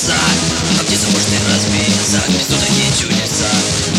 небеса, а птица может и разбиться, в лесу такие чудеса.